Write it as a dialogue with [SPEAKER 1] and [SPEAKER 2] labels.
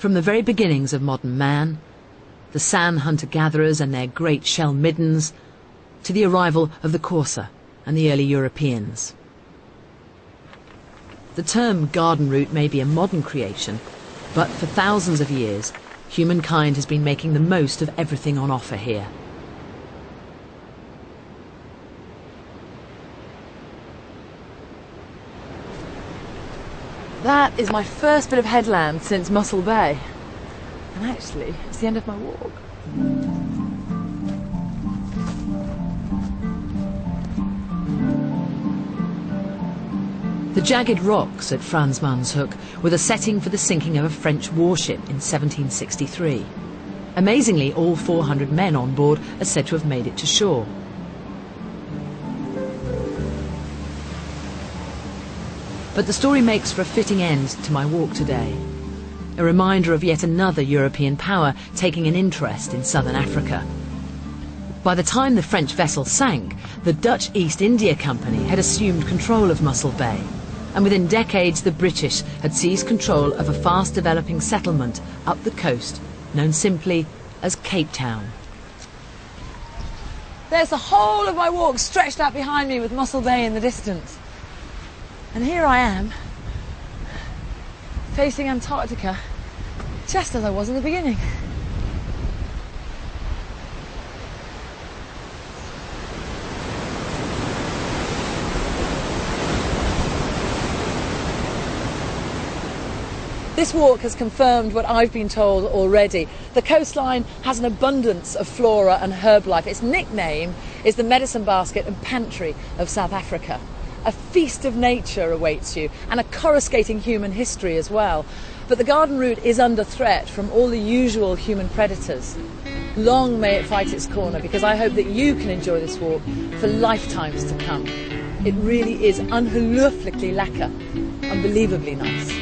[SPEAKER 1] From the very beginnings of modern man, the San hunter-gatherers and their great shell middens, to the arrival of the Corsa and the early Europeans. The term garden route may be a modern creation, but for thousands of years, humankind has been making the most of everything on offer here.
[SPEAKER 2] That is my first bit of headland since Mossel Bay. And actually, it's the end of my walk.
[SPEAKER 1] The jagged rocks at Franz-Mannshoek were the setting for the sinking of a French warship in 1763. Amazingly, all 400 men on board are said to have made it to shore. But the story makes for a fitting end to my walk today. A reminder of yet another European power taking an interest in southern Africa. By the time the French vessel sank, the Dutch East India Company had assumed control of Mossel Bay, and within decades the British had seized control of a fast-developing settlement up the coast, known simply as Cape Town.
[SPEAKER 2] There's the whole of my walk stretched out behind me with Mossel Bay in the distance. And here I am, facing Antarctica, just as I was in the beginning. This walk has confirmed what I've been told already. The coastline has an abundance of flora and herb life. Its nickname is the medicine basket and pantry of South Africa. A feast of nature awaits you, and a coruscating human history as well. But the garden route is under threat from all the usual human predators. Long may it fight its corner, because I hope that you can enjoy this walk for lifetimes to come. It really is ongelooflijk lekker, unbelievably nice.